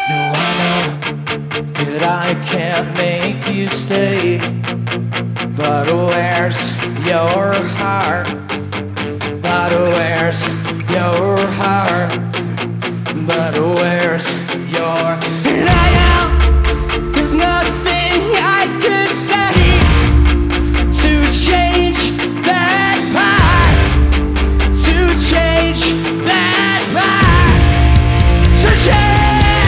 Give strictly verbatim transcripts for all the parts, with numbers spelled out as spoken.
No, I know that I can't make you stay, but where's your heart? But where's your heart? But where's your... And I know there's nothing I could say to change that part, to change that part, to change.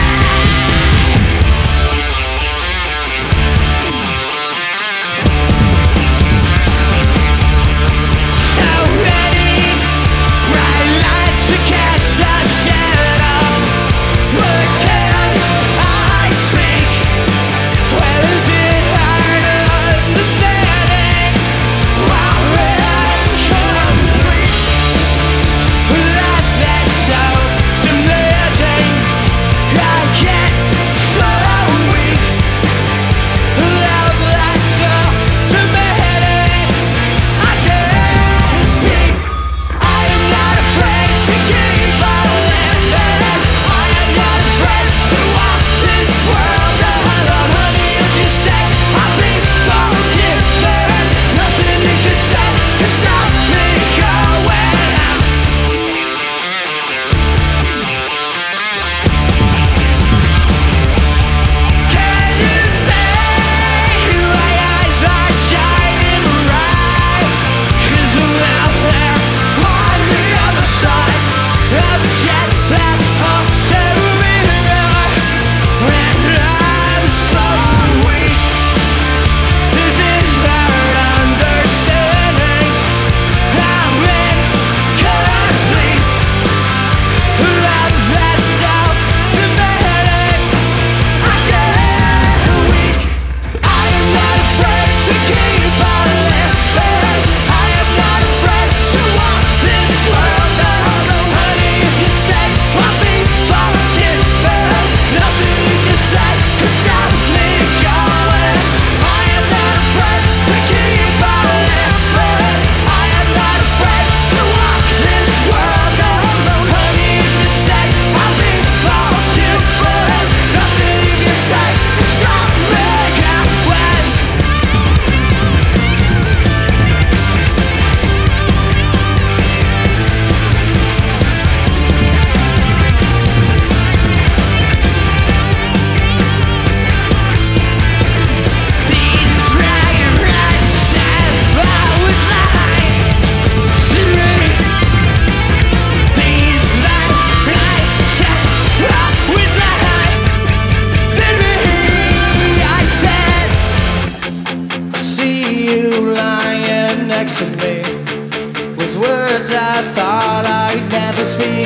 Next to me, with words I thought I'd never speak,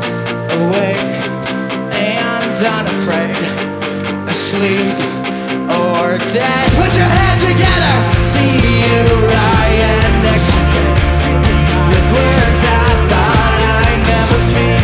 awake and unafraid, asleep or dead. Put your hands together. See you lying next to me, with words I thought I'd never speak.